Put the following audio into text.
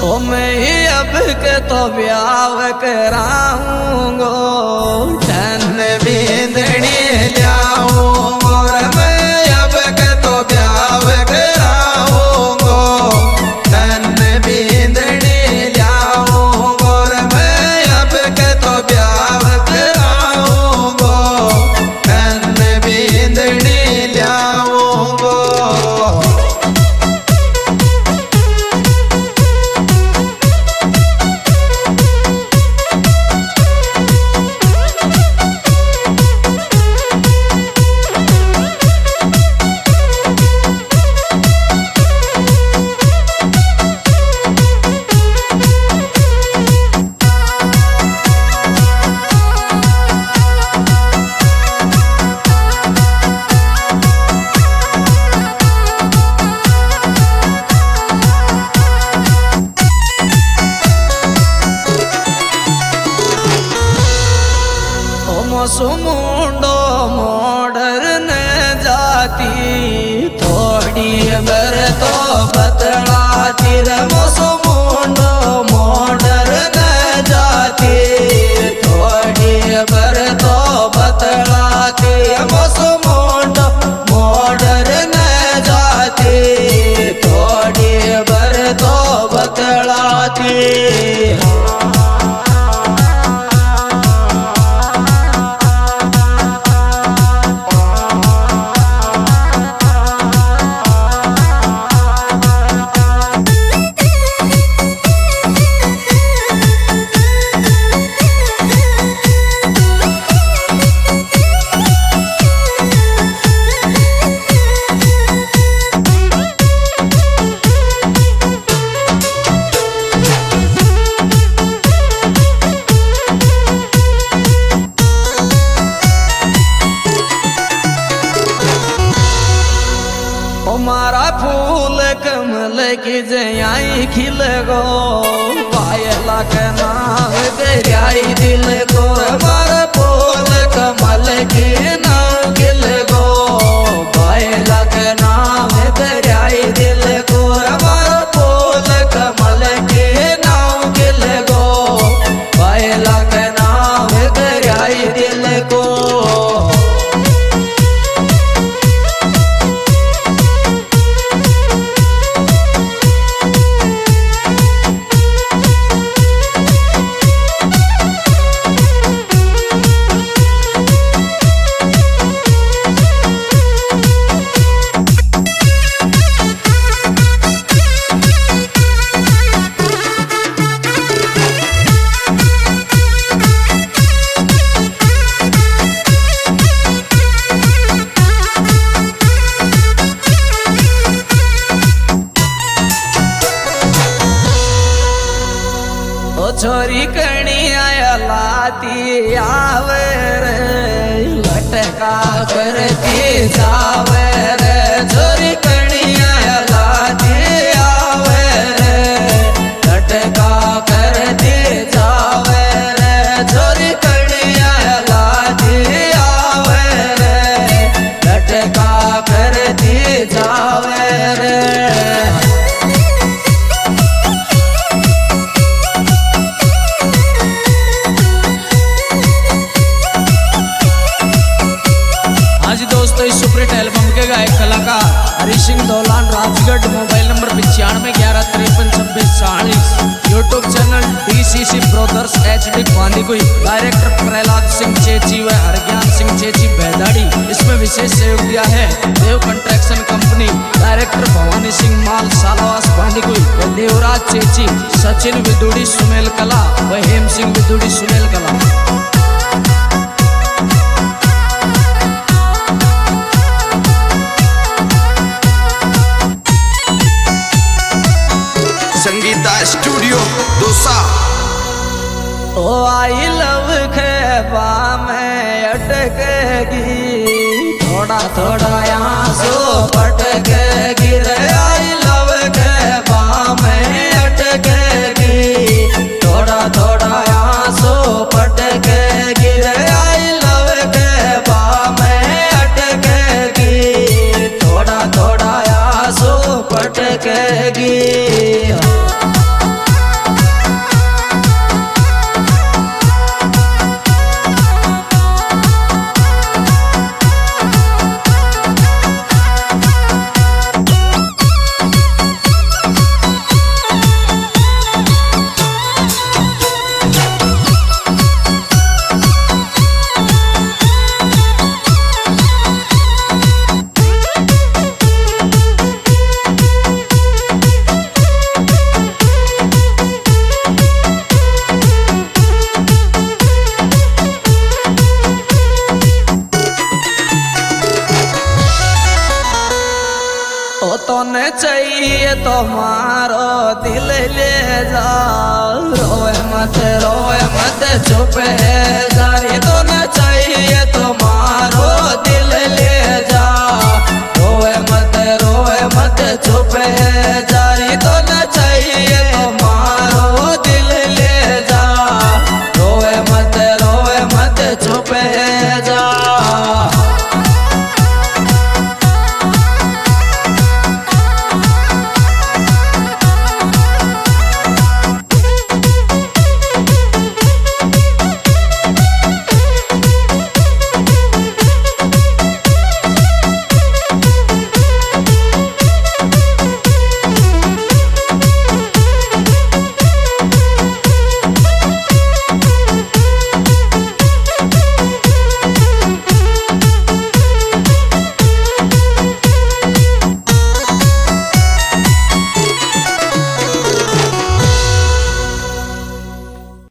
ओ मैं अब के तो ब्याह कराऊंगो धन बिंदनी लाऊंगो मैं अब के तो ब्याह कराऊंगो धन बिंदनी लाऊंगो मैं अब के तो ब्याह कराऊंगो धन बिंदनी लाऊंगो। सुमुंडो मॉडर्न जाती थोड़ी बर तो बतलाती रमो सुमुंडो मॉडर्न जाती थोड़ी बर तो बतलाती रमो सुमुंडो मॉडर्न जाती थोड़ी बर तो बतलाती। मारा फूल कमल की जयाई खिल गो पायला के नाम दरियाई दिल को मारा फूल कमल की नाम खिल गो पायला के नाम दरियाई दिल को मारा फूल कमल की नाम खिल गो पायला के नाम दरियाई दिल को। छोरी कणी आया लाती आवे रे लटका करती जावे रे छोरी कणी आया लाती आवे रे लटका करती जावे रे छोरी कणी आया लाती आवे रे लटका करती जावे रे। सुपरहिट एल्बम के गायक कलाकार Hari Singh Daulan Rajgarh mobile number 9511532640 YouTube channel DCC brothers HD Bandikui director Prahlad Singh Chechi व हरज्ञान सिंह चेची बेदाड़ी। इसमें विशेष सहयोग दिया है Dev construction company director Bhawani Singh Mal Salawas Bandikui व देवराज चेची सचिन विदुड़ी सुमेल कला व हेम सिंह विदुड़ी Sumel Kala. Sangeeta studio Dausa. Oh I love खेबा में अटकेगी थोड़ा थोड़ा आंसू पटकेगी रे आई लव खेबा में अटकेगी थोड़ा थोड़ा आंसू पटकेगी रे आई लव खेबा में अटकेगी थोड़ा थोड़ा आंसू पटकेगी। तो मारो दिल ले जा। रोए मत चुप है जारी तो न चाहिए तो मारो दिल ले जा। रोए मत चुप है